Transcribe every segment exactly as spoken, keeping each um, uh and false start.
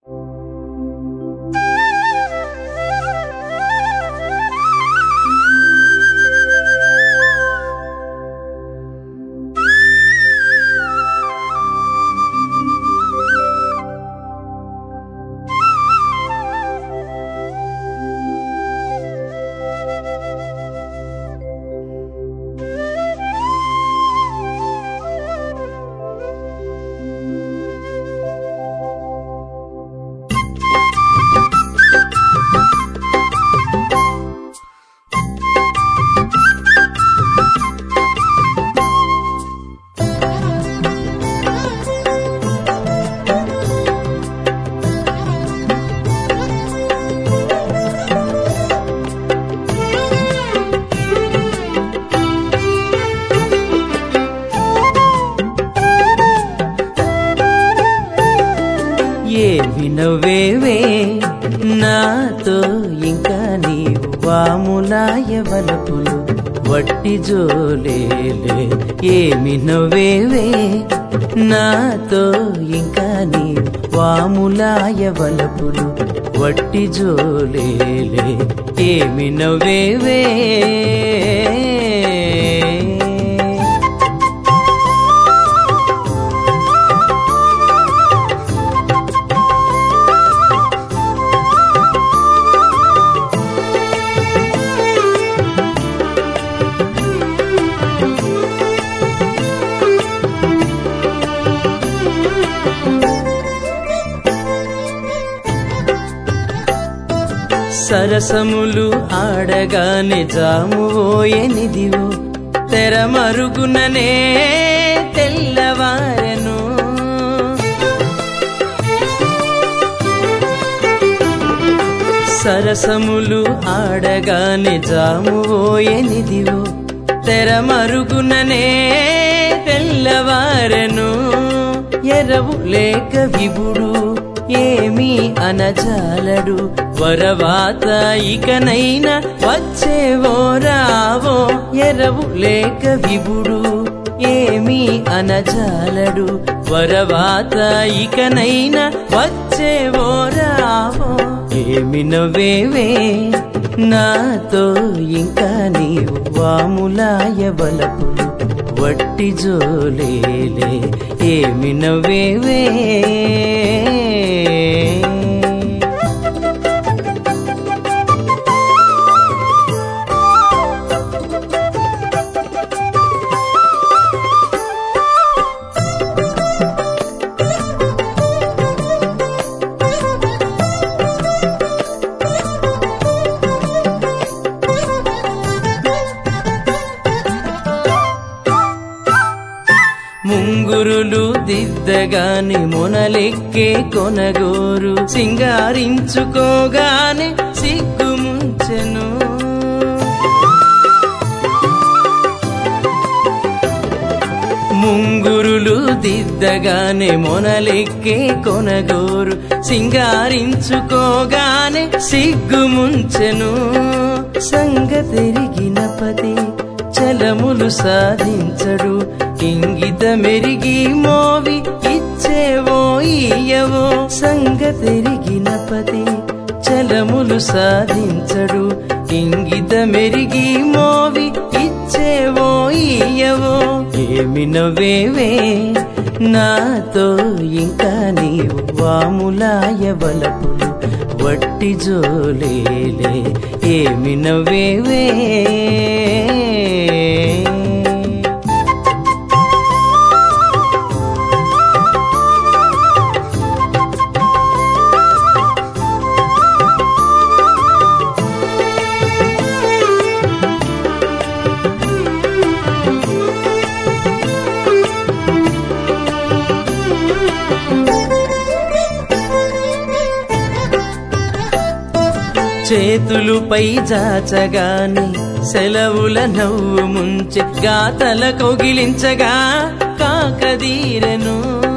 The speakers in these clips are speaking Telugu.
వినవేవే నాతో ఇంకా నీవు వాములాయ వలపులు వట్టి జోలేలే. ఏమి నవ్వేవే నాతో ఇంకా నీవు వాములాయ వలపులు వట్టి జోలేలే. ఏమి నవ్వేవే సరసములు ఆడగానే జామువోయనిదివో తెర మరుగుననే తెల్లవారెను. సరసములు ఆడగానే జామువోయనిదివో తెర మరుగుననే తెల్లవారెను. ఎరవు లేక విభుడు ఏమీ అనజాలడు వరవాత ఇకనైనా వచ్చేవో రావో. ఎరవు లేక విభుడు ఏమీ అనజాలడు వరవాత ఇకనైనా వచ్చేవో రావో. ఏమి నవ్వేవే నాతో ఇంకా నీవు వాములాయ వలపులు వట్టి జోలేలే. ఏమి నవ్వేవే ముంగురులు దిద్దగానే మొనలెక్కే కొనగోరు సింగారించుకోగానే సిగ్గుముంచెను. ముంగురులు దిద్దగానే మొనలెక్కే కొనగోరు సింగారించుకోగానే సిగ్గుముంచెను. సంగతెరిగిన పతి చలములు సాధించడు ఇంగిత మెరిగి మోవి ఇచ్చేవో ఇయ్యవో. సంగతెరిగిన పతి చలములు సాధించడు ఇంగిత మెరిగి మోవి ఇచ్చేవో ఇయ్యవో. ఏమి నవ్వేవే నాతో ఇంకా నీవు వాములాయ వలపులు వట్టి జోలేలే. ఏమి నవ్వేవే చేతులుపై జాచగాని సెలవుల నవ్వు ముంచె గాతల కౌగిలించగా కాకదీరెను.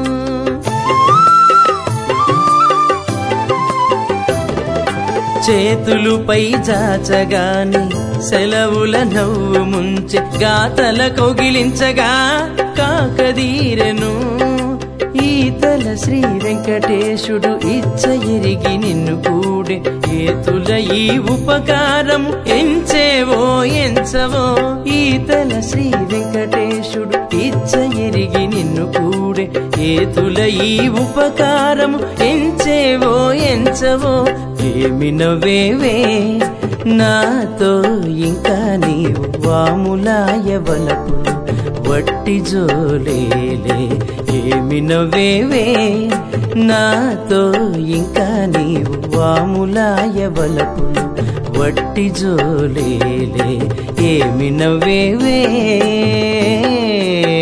చేతులుపై జాచగాని సెలవుల నవ్వు ముంచె గాతల కౌగిలించగా కాకదీరెను. ఈ ఈతల శ్రీ వెంకటేశుడు ఇచ్చ ఎరిగి నిన్ను కూడే ఏతుల ఈ ఉపకారం ఎంచేవో ఎంచవో ఈతల శ్రీ వెంకటేశుడు ఇచ్చ ఎరిగి నిన్ను కూడే ఏతుల ఈ ఉపకారం ఎంచేవో ఎంచవో ఏమి నవ్వేవే నాతో ఇంకా నీవు వాములాయవలపులు వట్టి జోలేలే ఏమి నవ్వేవే నాతో ఇంకా నీవు వాములాయవలపులు వట్టి జోలేలే ఏమి నవ్వేవే